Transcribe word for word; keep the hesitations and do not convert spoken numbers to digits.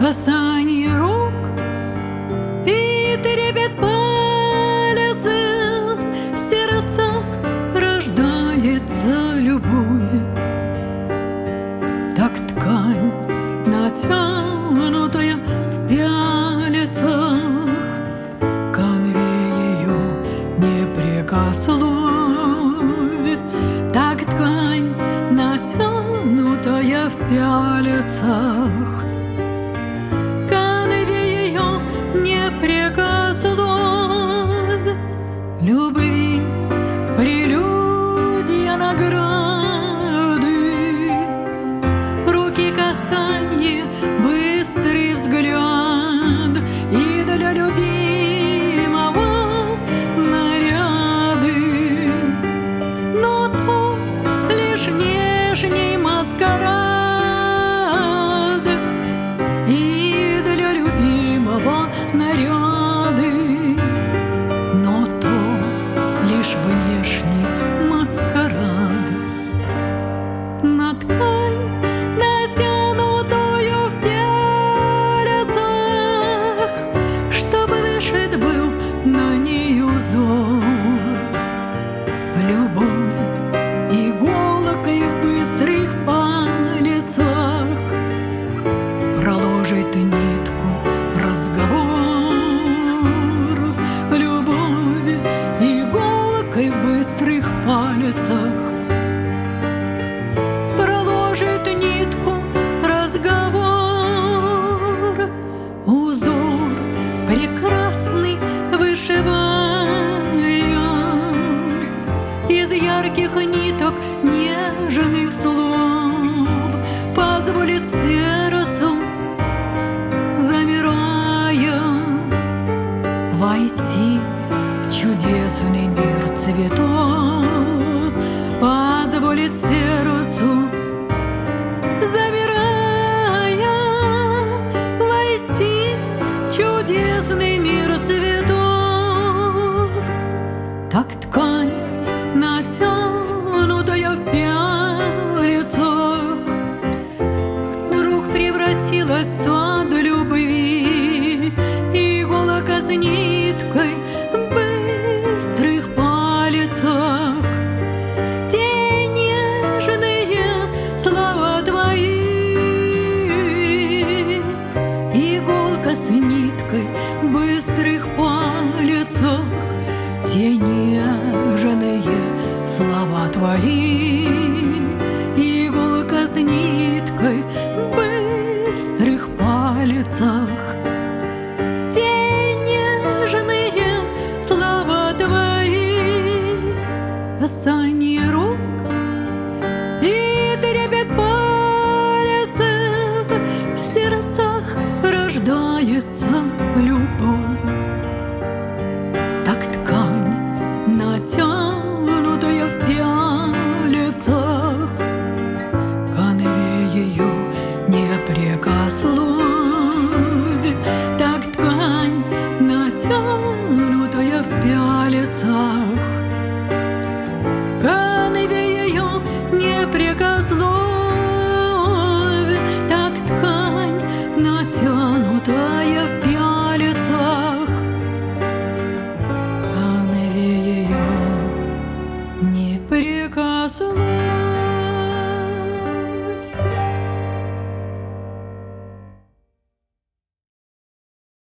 касание рук и трепет палец, в сердцах рождается любовь. Так ткань, натянутая в пялицах, конвей ее не прикословит. Так ткань, натянутая в пялицах, конвей ее не прикословит. Любви прелюдия награды, руки касанье, быстрый взгляд, и для любимого наряды. Но то лишь внешний маскарад, и для любимого наряды. Но то лишь внешний маскарад. На ткань, натянутую в пялицах, чтобы вышит был на ней узор. Любовь иголкой в быстрых палицах проложит нитку разговор. Любовь иголкой в быстрых палицах проложит нитку разговор. Узор прекрасный вышивая из ярких ниток нежных слов, позволит сердцу, замирая, войти в чудесный мир цветов. Позволит сердцу, замирая, войти в чудесный мир цветов. Так ткань, натянутая в пялицах, вдруг превратилась в сад любви. Иголка с ниткой в быстрых палицах, те нежные слова твои. Иголка с ниткой в быстрых палицах, те нежные слова твои. Иголка с ниткой в быстрых палицах.